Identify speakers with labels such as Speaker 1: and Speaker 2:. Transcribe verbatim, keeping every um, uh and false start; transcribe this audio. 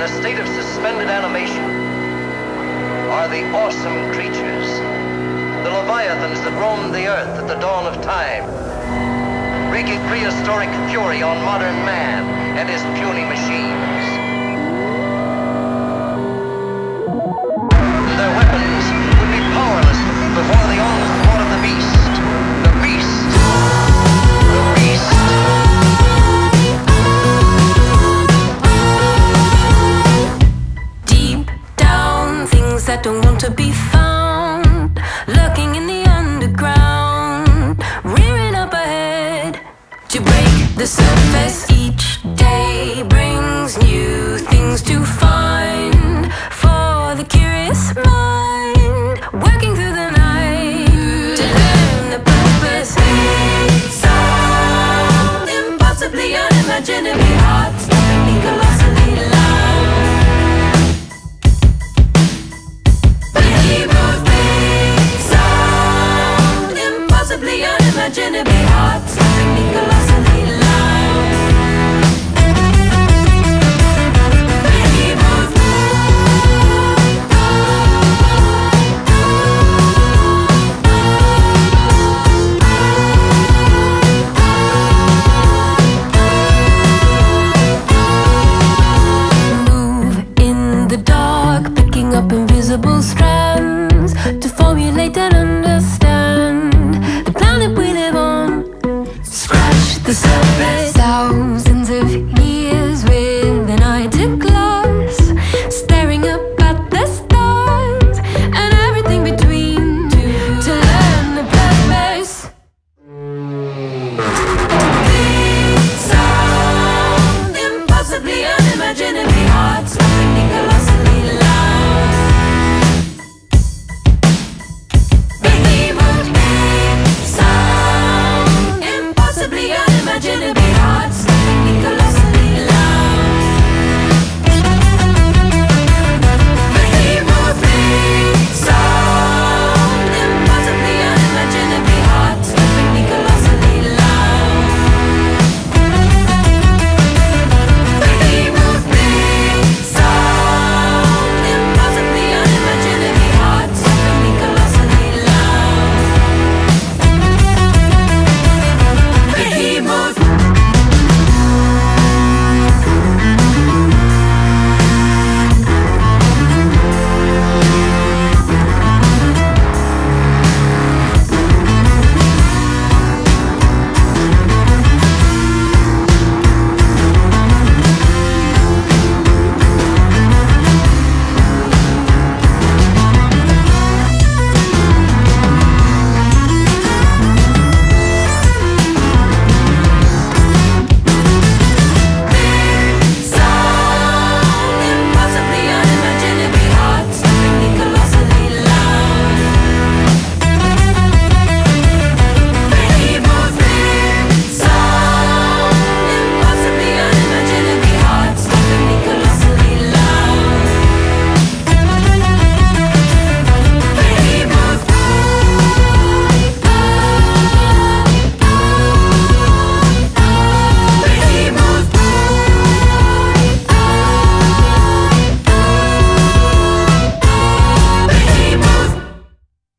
Speaker 1: a state of suspended animation, are the awesome creatures, the leviathans that roamed the earth at the dawn of time, wreaking prehistoric fury on modern man and his puny machines. Their weapons would be powerless before the onslaught of the beast. The beast. The beast.
Speaker 2: Deep down, things that don't want to be found, lurking in the underground, rearing up ahead to break the surface. Each day brings new things to find for the curious mind, working through the night to learn the purpose. Sound impossibly unimaginably hot.